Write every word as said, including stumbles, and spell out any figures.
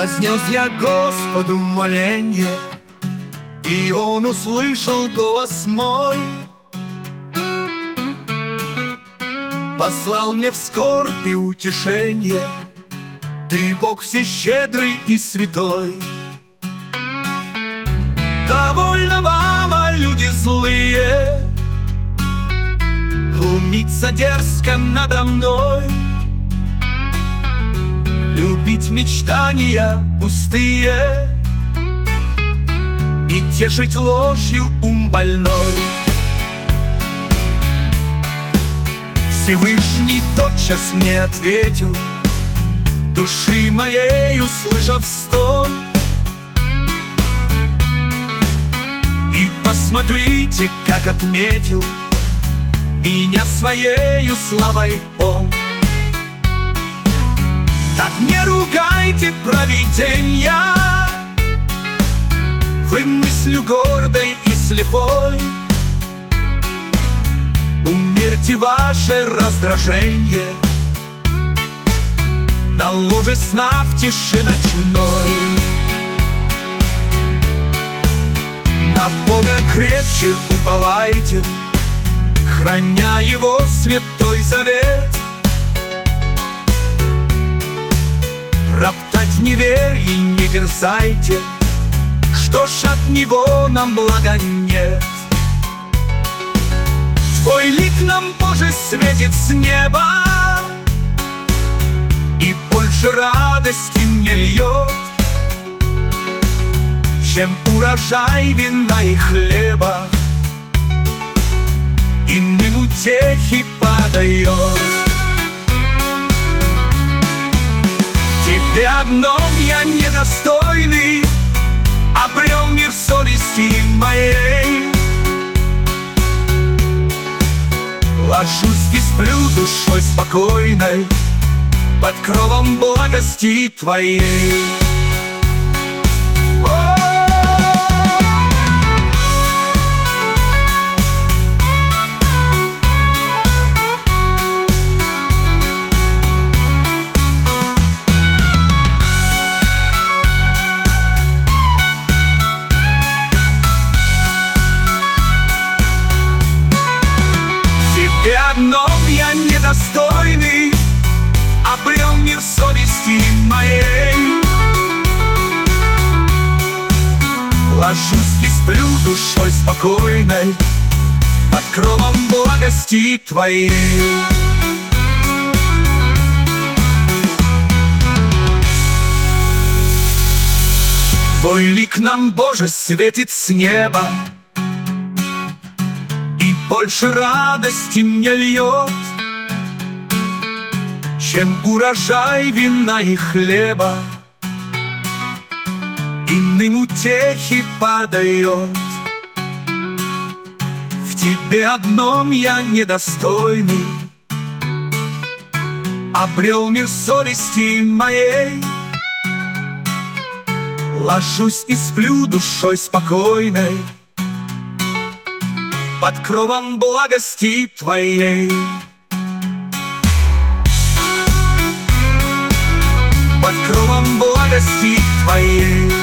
Вознес я Господу моление, и Он услышал голос мой, послал мне в скорби утешение. Ты Бог всещедрый и святой. Довольно вам, а люди злые, глумиться дерзко надо мной, любить мечтания пустые и тешить ложью ум больной. Всевышний тотчас мне ответил, души моей услышав стон: и посмотрите, как отметил меня своею славой Он. Так не ругайте провиденья, вы мыслью гордой и слепой. Умерьте ваше раздражение на ложе сна в тиши ночной. На Бога крепче уповайте, храня Его святой завет. Роптать в неверии не дерзайте, что ж от Него нам блага нет. Твой лик нам, Боже, светит с неба, и больше радости мне льет, чем урожай вина и хлеба, иным утехи подает. Тебе одном я недостойный обрел мир совести моей. Ложусь и сплю душой спокойной под кровом благости Твоей. И одном я недостойный обрел мир совести моей. Ложусь и сплю душой спокойной под кровом благости Твоей. Твой лик нам, Боже, светит с неба, больше радости мне льет, чем урожай вина и хлеба, иным утехи подает. В Тебе одном я недостойный обрел мир совести моей. Ложусь и сплю душой спокойной под кровом благости Твоей. Под кровом благости Твоей.